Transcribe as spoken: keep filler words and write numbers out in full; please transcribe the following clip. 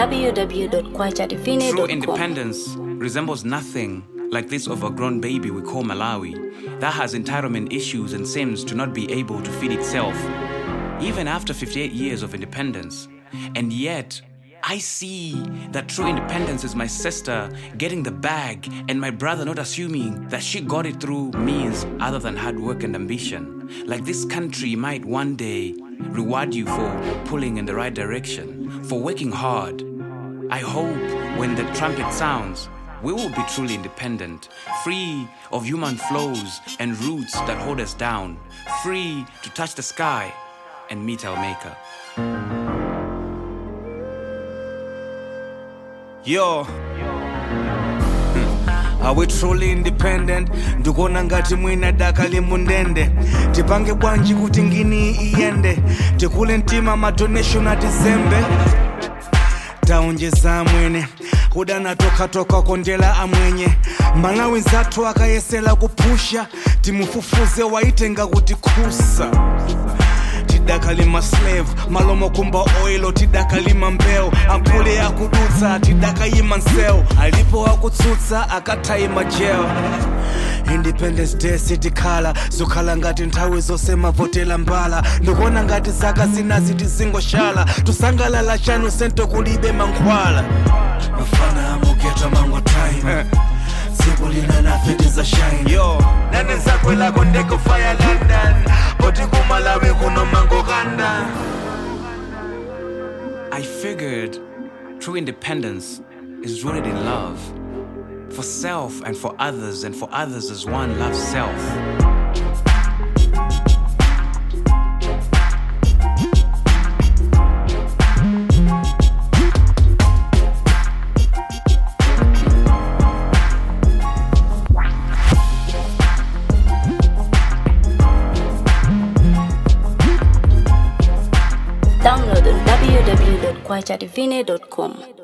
w w w dot kwacha divine dot com. True independence resembles nothing like this overgrown baby we call Malawi that has entitlement issues and seems to not be able to feed itself, even after fifty-eight years of independence. And yet, I see that true independence is my sister getting the bag and my brother not assuming that she got it through means other than hard work and ambition. Like this country might one day reward you for pulling in the right direction, for working hard. I hope when the trumpet sounds, we will be truly independent, free of human flows and roots that hold us down, free to touch the sky and meet our maker. Yo, are we truly independent? Ndikuona ngati mwina daka limundende. Tipange bwanji kuti ngini iyende. Tikule ntima ma donation atizembe. Taonjeza mwene kudana toka toka kondela amwenye. Malawi nzatu akayesela kupusha. Timufufuze waitenga kuti kusa. Tidakalima slave, malomo kumba oilo, tidakalima mbeo. Ampule ya kudutsa, tidakayima nseo. Alipo wakutsutsa, akatayima jeo. Independence Day city kala, zukala ngati nthawi zose mavotela mbala. Ndikuona ngati zaka zina ziti zingo shala. Tusangalala chanu sento kulibe mankhwala. Mafana amuketa mango time. Sikulina na fiti za shine. Yo, nane zakwela kondeko fire London. Oti kumalawi kuno mango ganda. I figured true independence is rooted in love. For self and for others, and for others as one loves self. Download on w w w dot kwacha divine dot com.